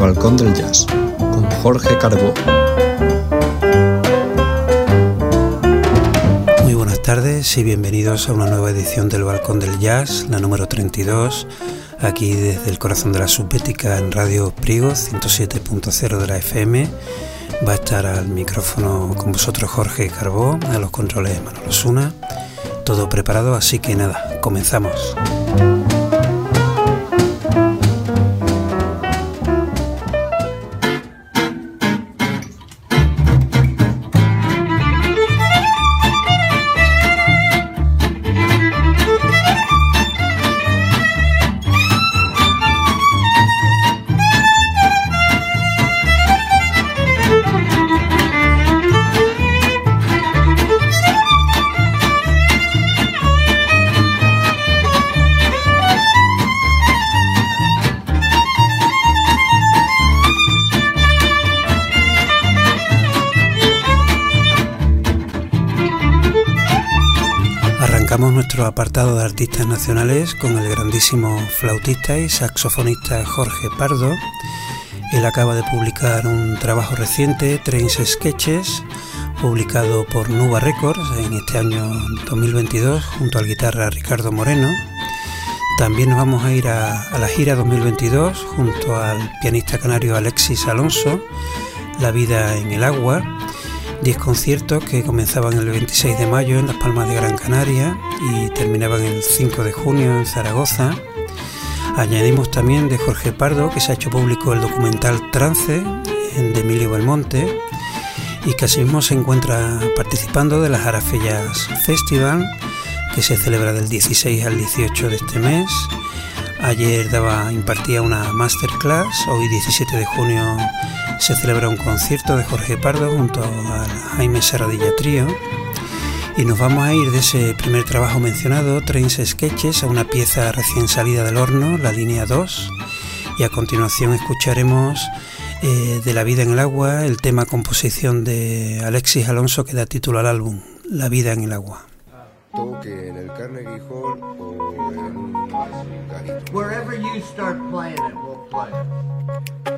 Balcón del Jazz, con Jorge Carbó. Muy buenas tardes y bienvenidos a una nueva edición del Balcón del Jazz, la número 32, aquí desde el corazón de la Subbética en Radio Prigo, 107.0 de la FM. Va a estar al micrófono con vosotros Jorge Carbó, a los controles Manolo Suna. Todo preparado, así que nada, comenzamos. Nuestro apartado de artistas nacionales con el grandísimo flautista y saxofonista Jorge Pardo. Él acaba de publicar un trabajo reciente, Trains Sketches, publicado por Nuba Records en este año 2022 junto al guitarra Ricardo Moreno. También nos vamos a ir a la gira 2022 junto al pianista canario Alexis Alonso, La vida en el agua. 10 conciertos que comenzaban el 26 de mayo en Las Palmas de Gran Canaria y terminaban el 5 de junio en Zaragoza. Añadimos también de Jorge Pardo, que se ha hecho público el documental Trance de Emilio Belmonte y que asimismo se encuentra participando de las Arafellas Festival, que se celebra del 16 al 18 de este mes. Ayer impartía una masterclass, hoy 17 de junio se celebra un concierto de Jorge Pardo junto al Jaime Serradilla Trío y nos vamos a ir de ese primer trabajo mencionado, Trains Sketches, a una pieza recién salida del horno, la línea 2, y a continuación escucharemos de La vida en el agua, el tema composición de Alexis Alonso que da título al álbum, La vida en el agua. Toque en el Carnegie Hall o en un garito. Wherever you start playing it, we'll play it.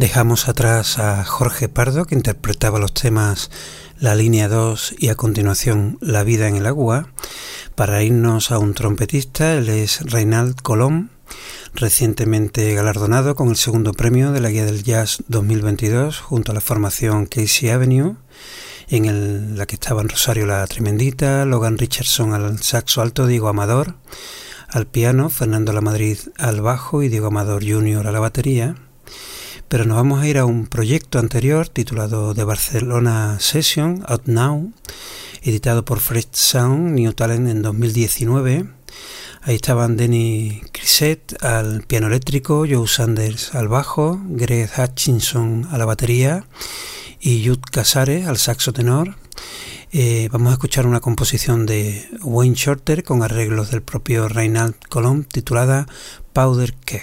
Dejamos atrás a Jorge Pardo, que interpretaba los temas La Línea 2 y a continuación La Vida en el Agua, para irnos a un trompetista. Él es Reinald Colom, recientemente galardonado con el segundo premio de la Guía del Jazz 2022 junto a la formación Casey Avenue, en la que estaban Rosario la Tremendita, Logan Richardson al saxo alto, Diego Amador al piano, Fernando Lamadrid al bajo y Diego Amador Jr. a la batería. Pero nos vamos a ir a un proyecto anterior titulado The Barcelona Session, Out Now, editado por Fresh Sound New Talent en 2019. Ahí estaban Denny Crisset al piano eléctrico, Joe Sanders al bajo, Greg Hutchinson a la batería y Jude Casares al saxo tenor. Vamos a escuchar una composición de Wayne Shorter con arreglos del propio Reinald Colom titulada Powder Keg.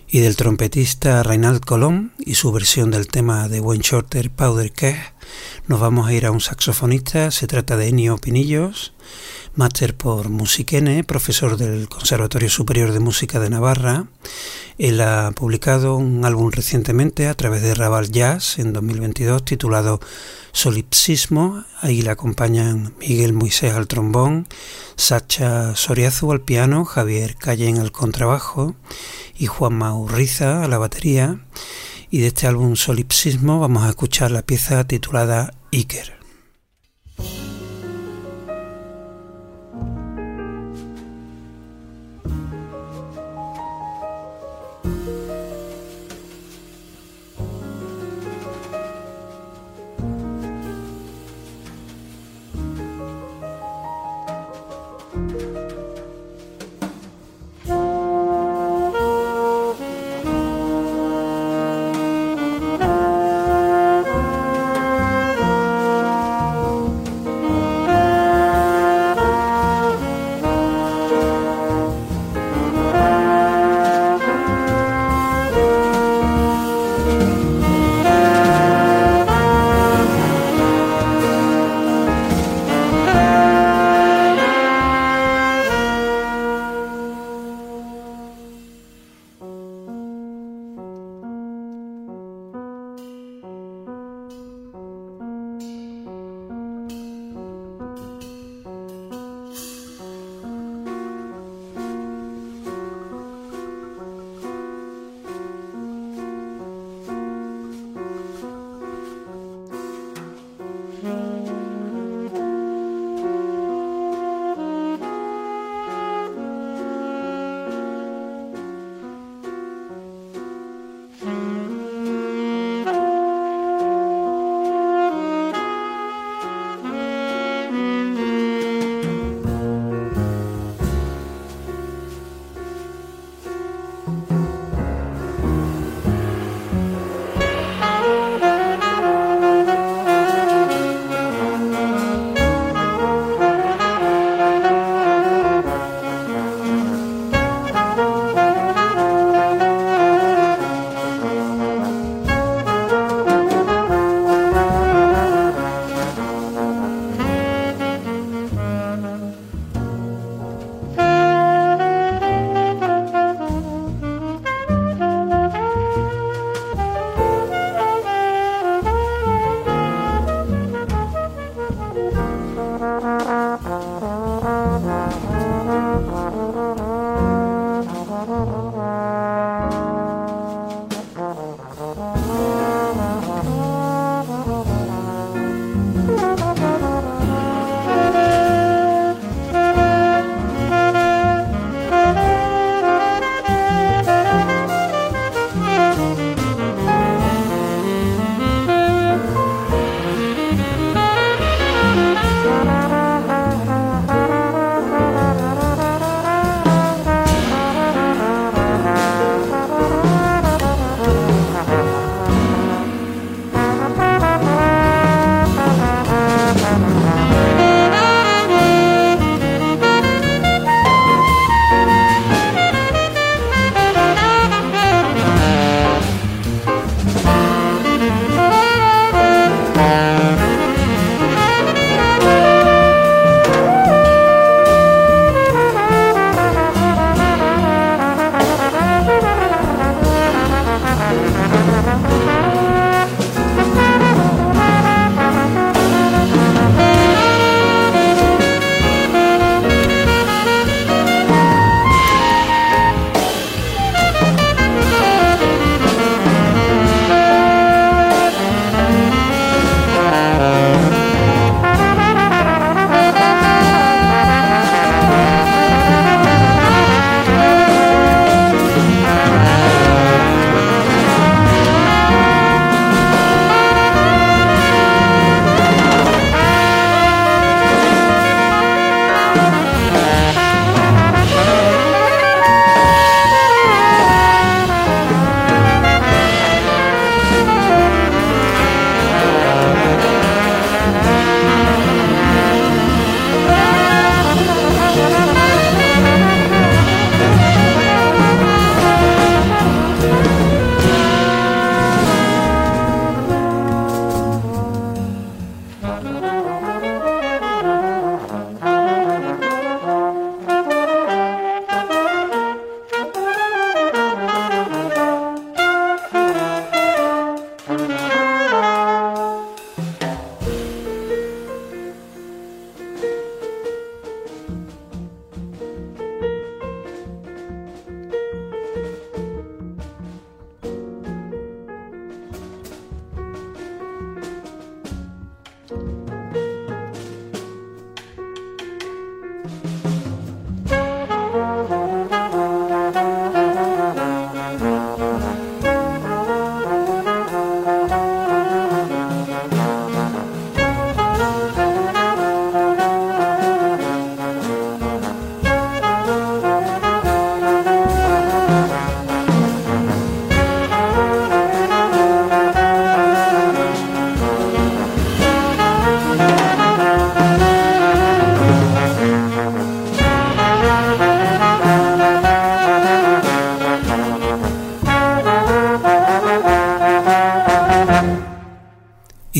y del trompetista Reinald Colón y su versión del tema de Wayne Shorter, Powder Keg, nos vamos a ir a un saxofonista. Se trata de Ennio Pinillos, máster por Musiquene, profesor del Conservatorio Superior de Música de Navarra. Él ha publicado un álbum recientemente a través de Raval Jazz en 2022 titulado Solipsismo. Ahí le acompañan Miguel Moisés al trombón, Sacha Soriazu al piano, Javier Callen al contrabajo y Juanma Urriza a la batería. Y de este álbum Solipsismo vamos a escuchar la pieza titulada Iker.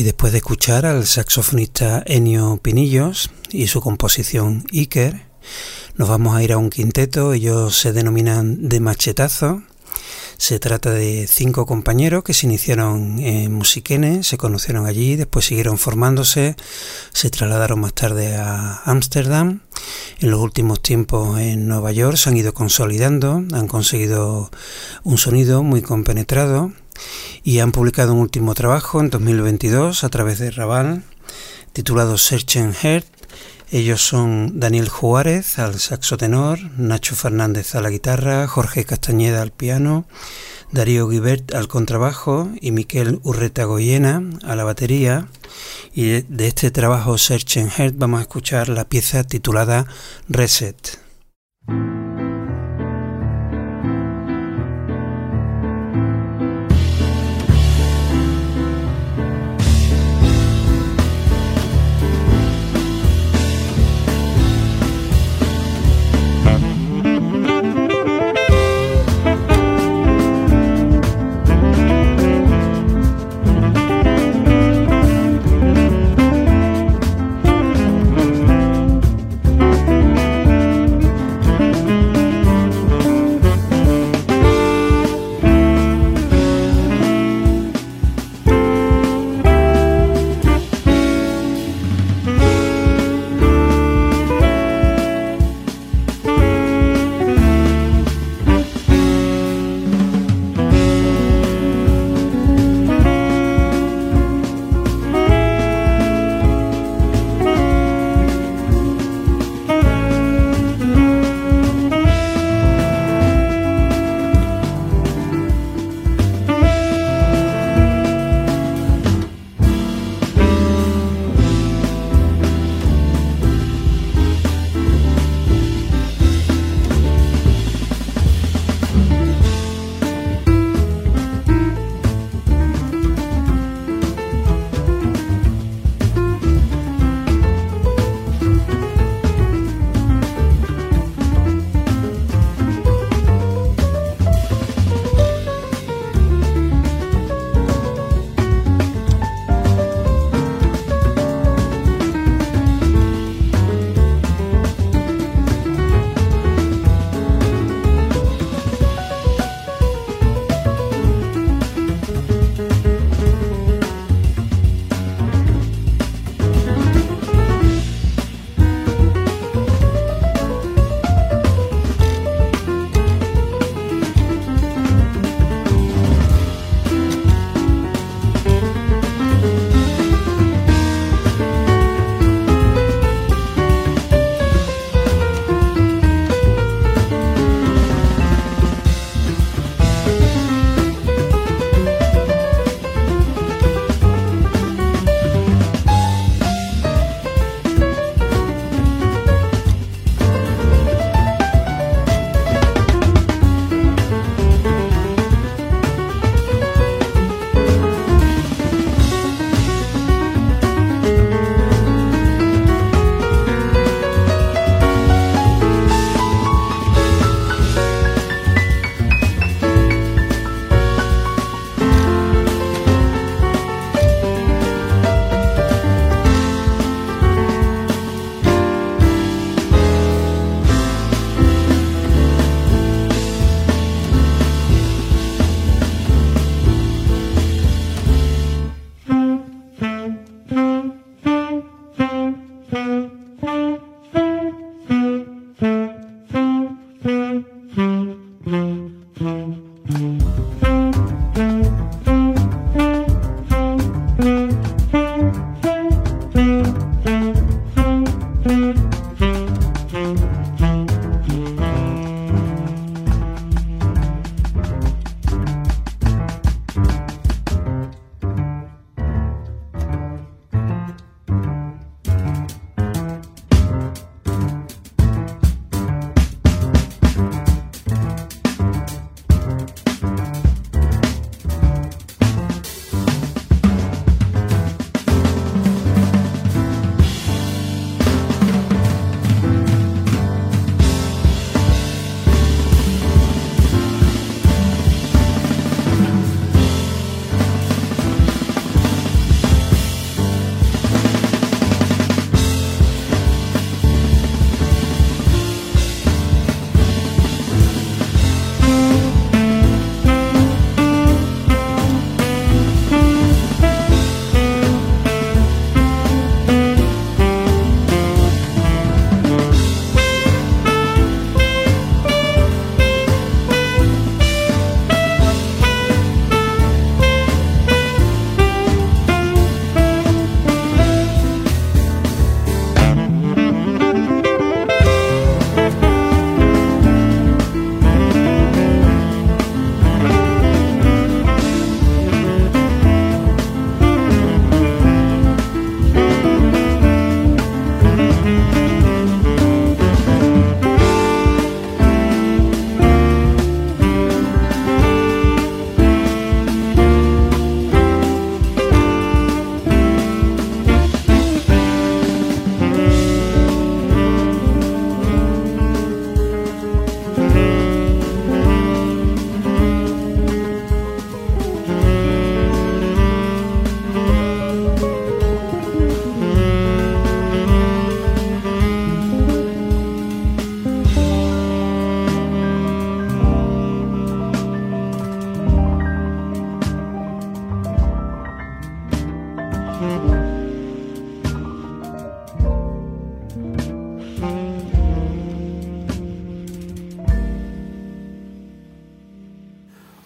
Y después de escuchar al saxofonista Ennio Pinillos y su composición Iker, nos vamos a ir a un quinteto. Ellos se denominan De Machetazo. Se trata de 5 compañeros que se iniciaron en Musiquene, se conocieron allí, después siguieron formándose, se trasladaron más tarde a Ámsterdam. En los últimos tiempos en Nueva York se han ido consolidando, han conseguido un sonido muy compenetrado y han publicado un último trabajo en 2022 a través de Raval, titulado Searching Heart. Ellos son Daniel Juárez al saxo tenor, Nacho Fernández a la guitarra, Jorge Castañeda al piano, Darío Guibert al contrabajo y Miquel Urreta Goyena a la batería. Y de este trabajo Searching Heart vamos a escuchar la pieza titulada Reset.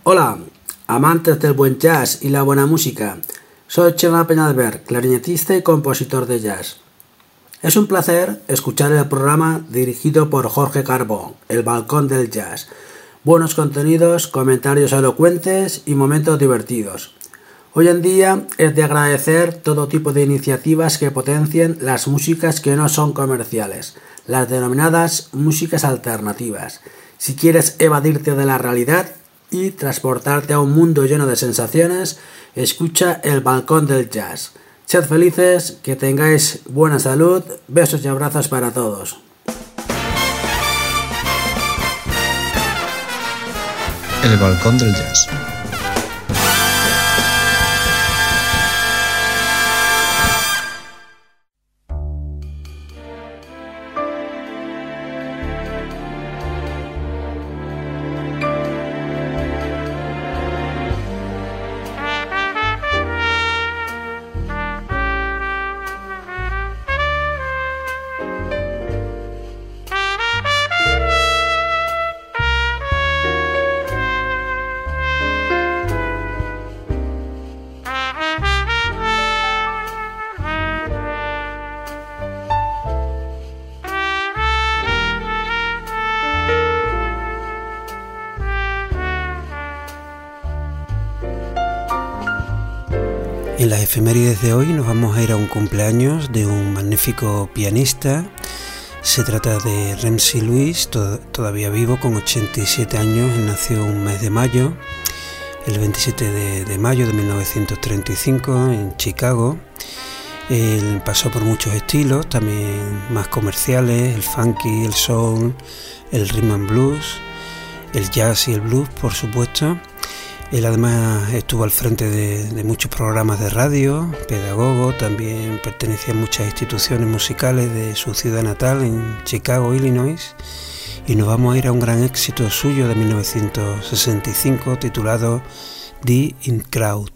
Hola, amantes del buen jazz y la buena música. Soy Chema Peñalver, clarinetista y compositor de jazz. Es un placer escuchar el programa dirigido por Jorge Carbó, El Balcón del Jazz. Buenos contenidos, comentarios elocuentes y momentos divertidos. Hoy en día es de agradecer todo tipo de iniciativas que potencien las músicas que no son comerciales, las denominadas músicas alternativas. Si quieres evadirte de la realidad y transportarte a un mundo lleno de sensaciones, escucha El Balcón del Jazz. Sed felices, que tengáis buena salud, besos y abrazos para todos. El Balcón del Jazz. En las efemérides de hoy nos vamos a ir a un cumpleaños de un magnífico pianista. Se trata de Ramsey Lewis, todavía vivo, con 87 años. Nació un mes de mayo, el 27 de mayo de 1935 en Chicago. Él pasó por muchos estilos, también más comerciales, el funky, el soul, el rhythm and blues, el jazz y el blues, por supuesto. Él además estuvo al frente de muchos programas de radio, pedagogo, también pertenecía a muchas instituciones musicales de su ciudad natal, en Chicago, Illinois, y nos vamos a ir a un gran éxito suyo de 1965 titulado The In Crowd.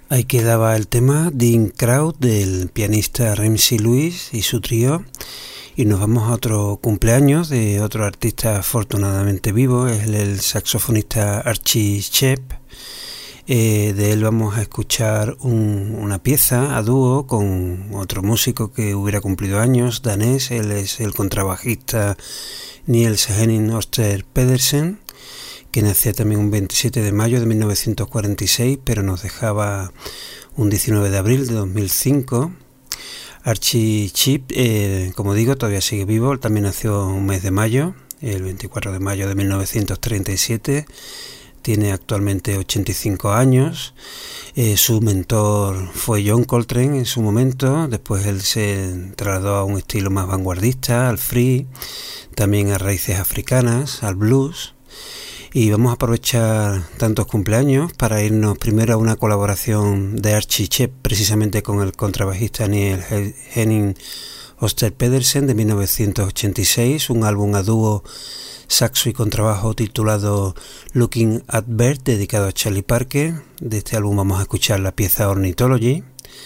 Ahí quedaba el tema Dean Crowd del pianista Ramsey Lewis y su trío. Y nos vamos a otro cumpleaños de otro artista afortunadamente vivo, es el saxofonista Archie Shepp. De él vamos a escuchar una pieza a dúo con otro músico que hubiera cumplido años, danés. Él es el contrabajista Niels Henning Oster Pedersen, que nacía también un 27 de mayo de 1946, pero nos dejaba un 19 de abril de 2005. Archie Shepp, como digo, todavía sigue vivo. También nació un mes de mayo, el 24 de mayo de 1937. Tiene actualmente 85 años. Su mentor fue John Coltrane en su momento. Después él se trasladó a un estilo más vanguardista, al free, también a raíces africanas, al blues. Y vamos a aprovechar tantos cumpleaños para irnos primero a una colaboración de Archie Shepp precisamente con el contrabajista Niels Henning Oster Pedersen de 1986, un álbum a dúo saxo y contrabajo titulado Looking at Bird, dedicado a Charlie Parker. De este álbum vamos a escuchar la pieza Ornithology.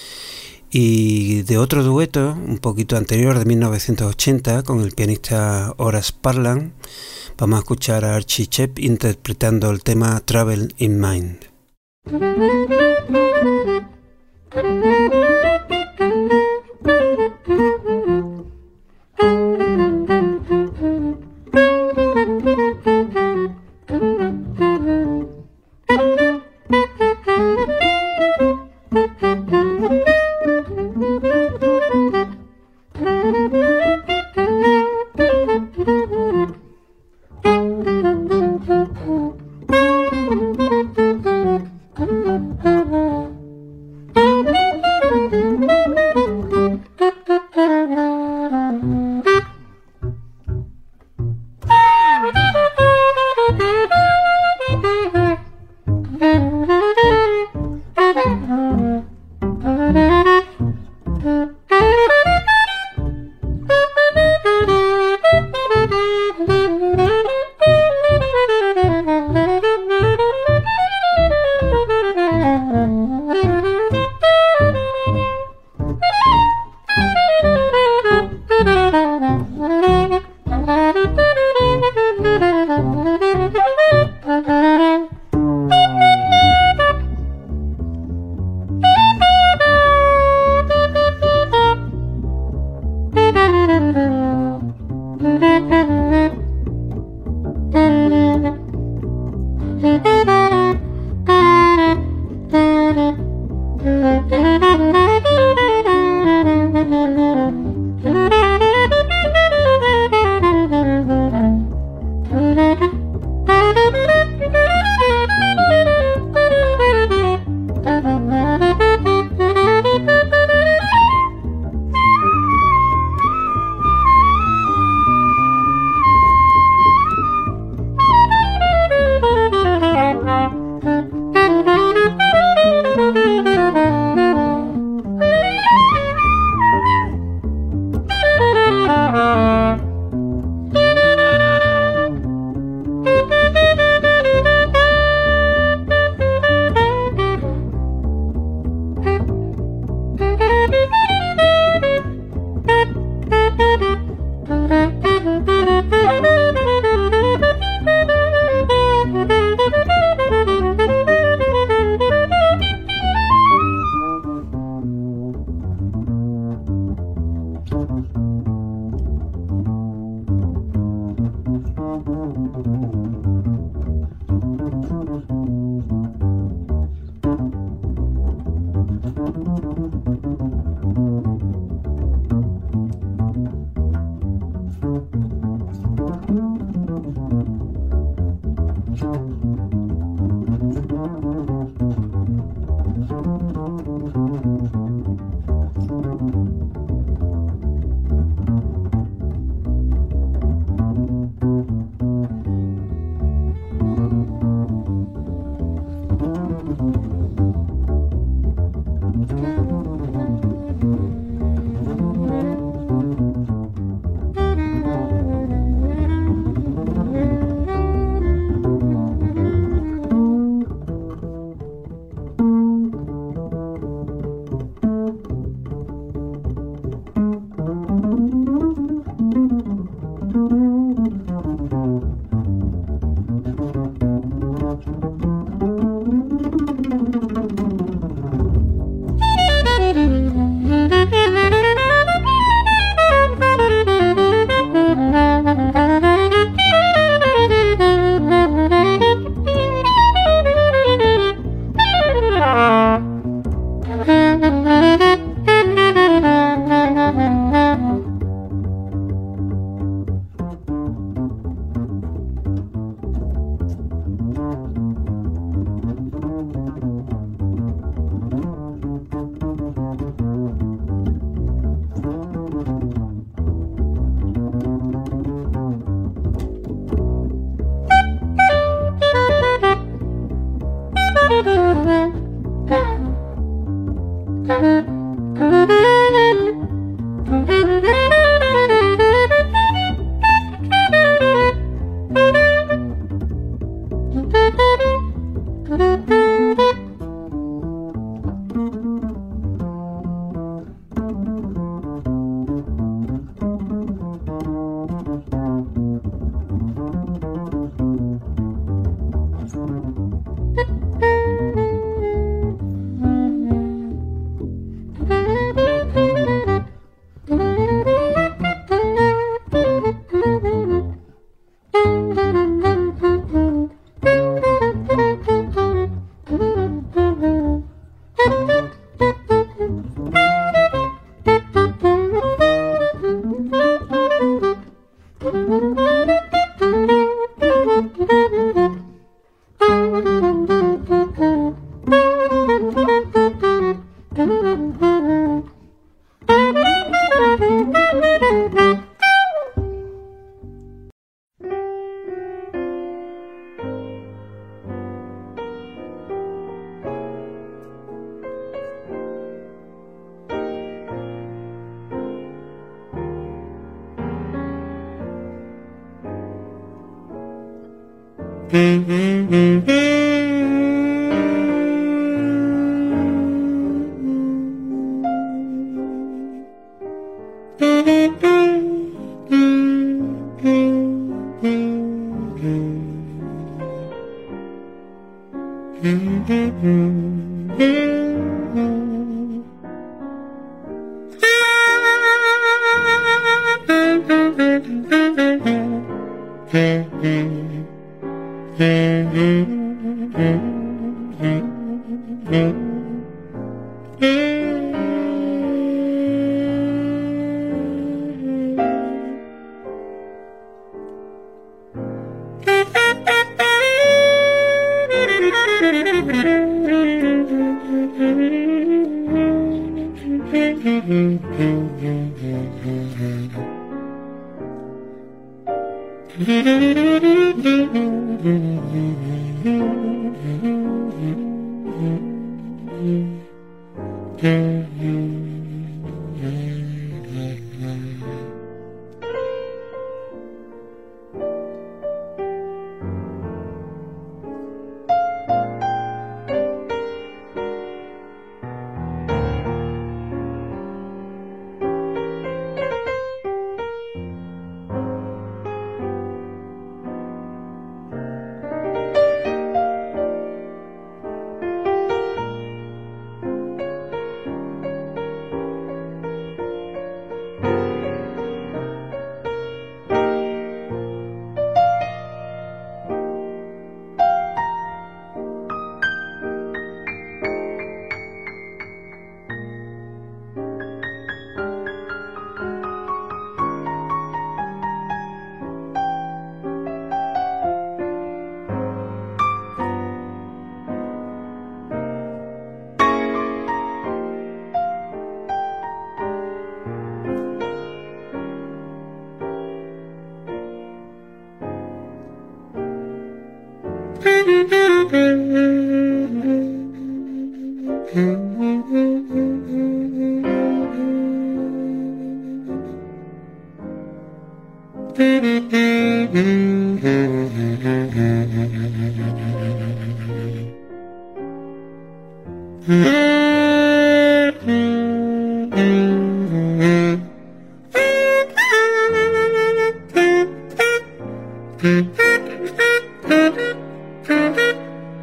Y de otro dueto, un poquito anterior, de 1980, con el pianista Horace Parlan, vamos a escuchar a Archie Shepp interpretando el tema Travel in Mind.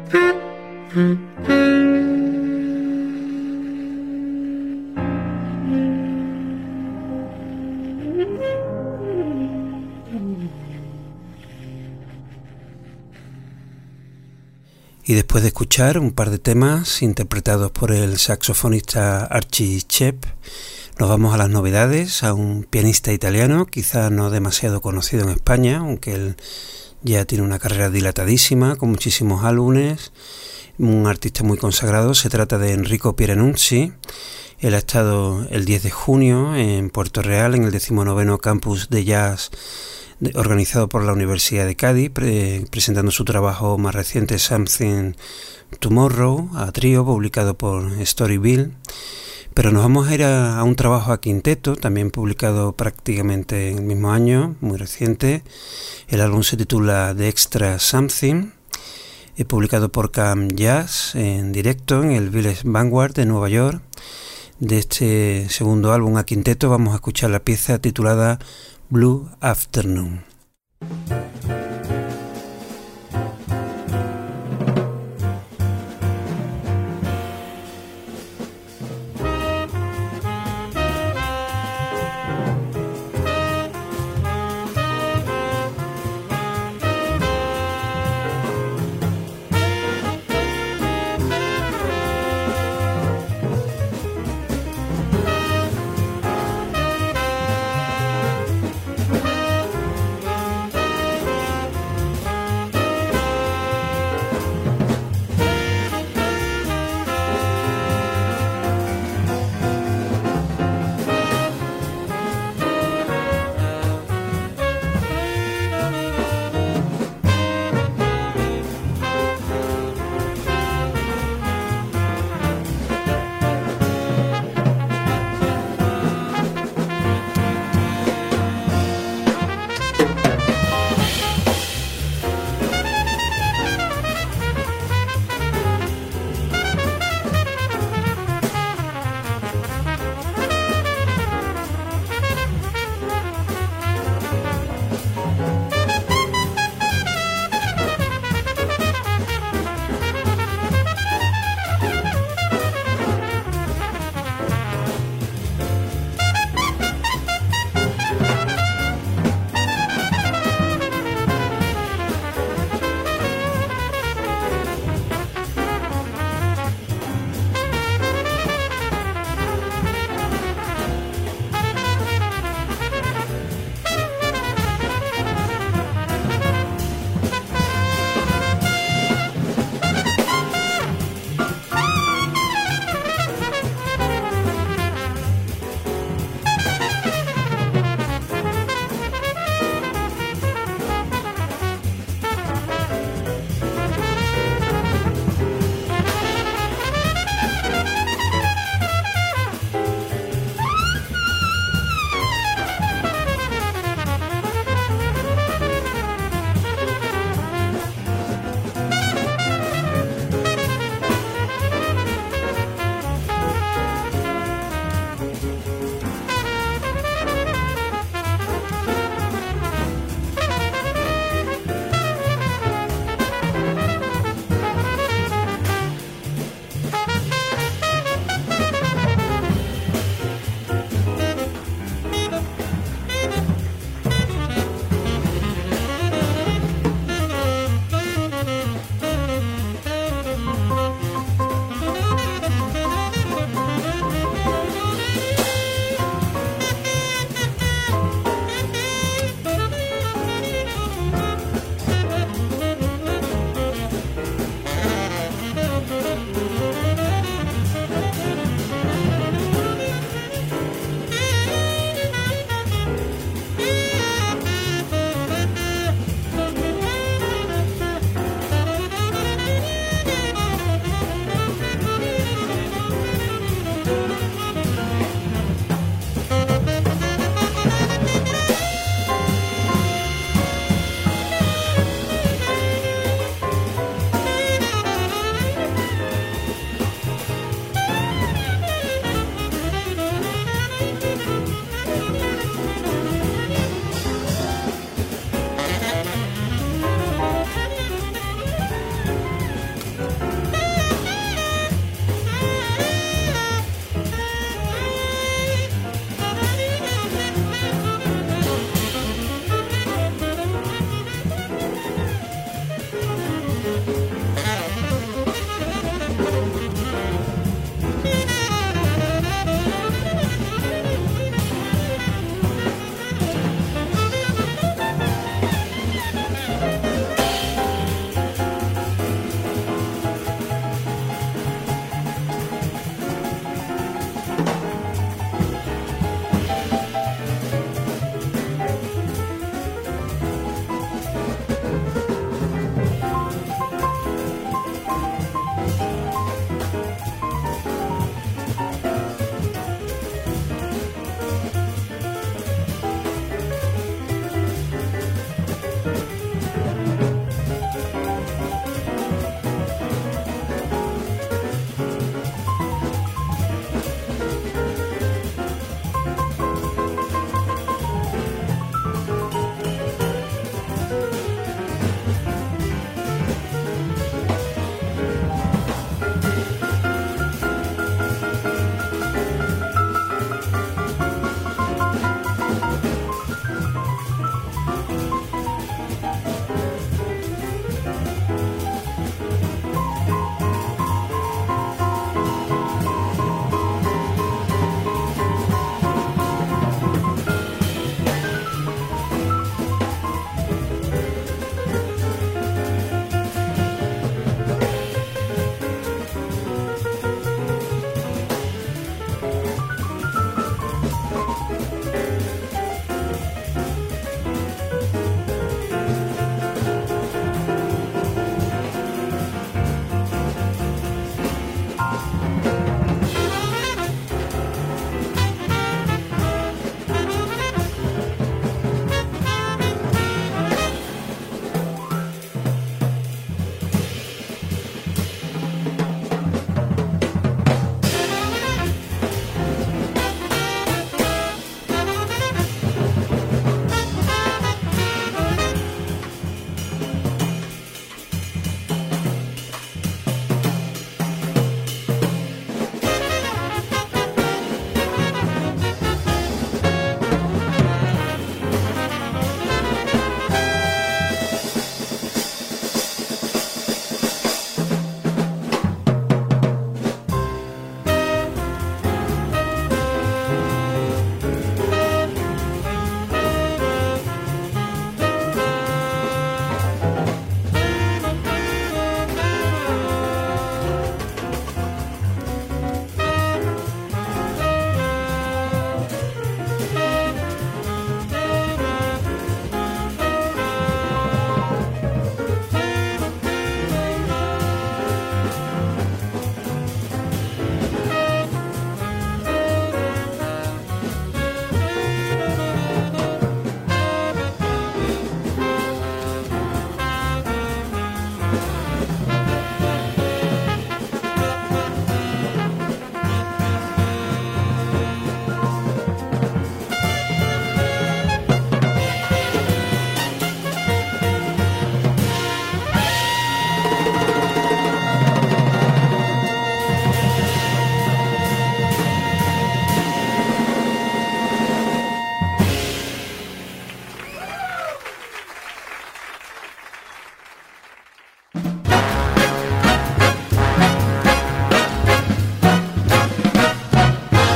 Y después de escuchar un par de temas interpretados por el saxofonista Archie Shepp, nos vamos a las novedades, a un pianista italiano, quizá no demasiado conocido en España, aunque él ya tiene una carrera dilatadísima, con muchísimos álbumes, un artista muy consagrado. Se trata de Enrico Pieranunzi. Él ha estado el 10 de junio en Puerto Real, en el 19º Campus de Jazz organizado por la Universidad de Cádiz, presentando su trabajo más reciente, Something Tomorrow, a trío, publicado por Storyville. Pero nos vamos a ir a un trabajo a quinteto, también publicado prácticamente en el mismo año, muy reciente. El álbum se titula The Extra Something, publicado por Cam Jazz en directo en el Village Vanguard de Nueva York. De este segundo álbum a quinteto vamos a escuchar la pieza titulada Blue Afternoon.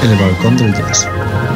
El balcón del jazz.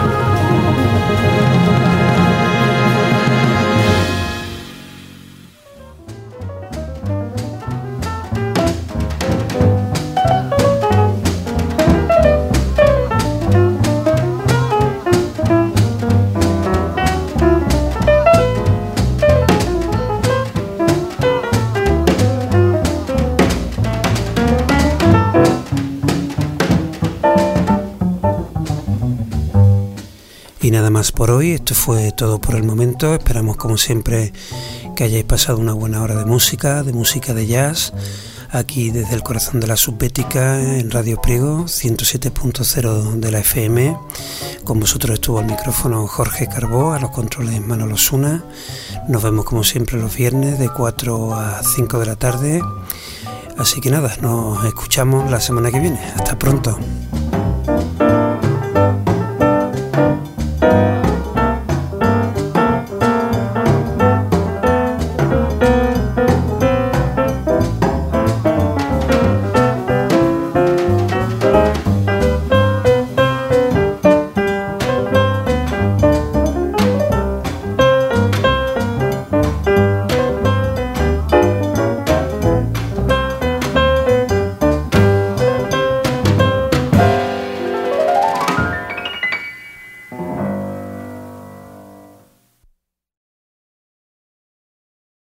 Y nada más por hoy, esto fue todo por el momento. Esperamos como siempre que hayáis pasado una buena hora de música de jazz, aquí desde el corazón de la Subbética en Radio Priego 107.0 de la FM. Con vosotros estuvo al micrófono Jorge Carbó, a los controles Manolo Osuna. Nos vemos como siempre los viernes de 4 a 5 de la tarde. Así que nada, nos escuchamos la semana que viene. Hasta pronto.